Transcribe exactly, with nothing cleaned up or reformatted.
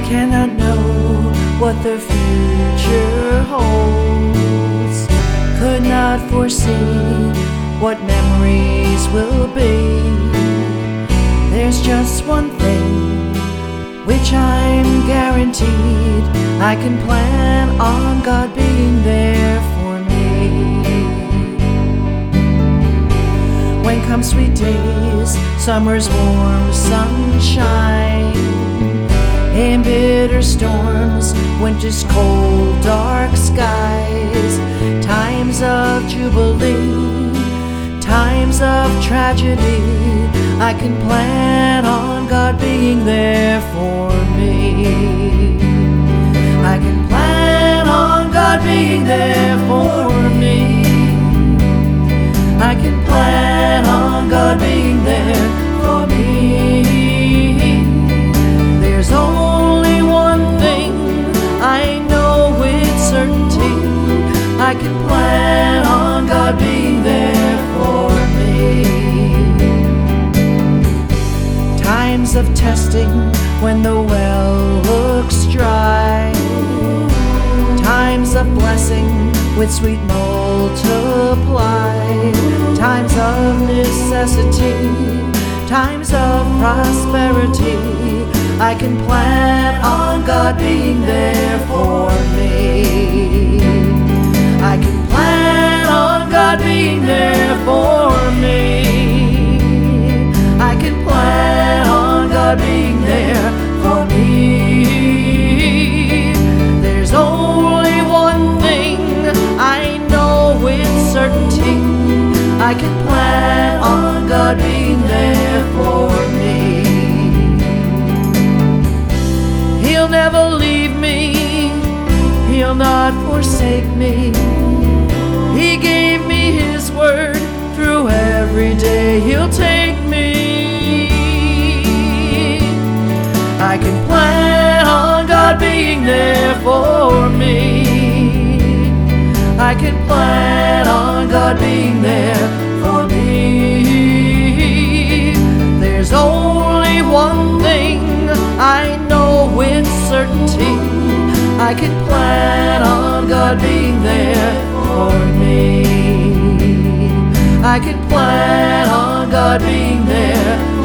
cannot know what the future holds, could not foresee what memories will be. There's just one thing which I'm guaranteed: I can plan on God being there for me. When come sweet days, summer's warm sunshine, in bitter storms, winter's cold dark skies, times of jubilee, times of tragedy, I can plan on God being there for me. I can plan on God being there for me. I can plan on God being there for me. There's only one thing I know with certainty: I can plan on God being there for me. Times of testing when the well looks dry, times of blessing with sweet multiply, times of necessity, times of prosperity, I can plan on God being there for me. I can plan on God being there for me. I can plan on God being there for me. There's only one thing I know with certainty: I can plan on God being there for me. He'll never leave me, He'll not forsake me. He gave me His word, through every day He'll take me. I can plan on God being there for me. I can plan on God being there for me. There's only one thing I know with certainty: I can plan on God being there for me. I can plan on God being there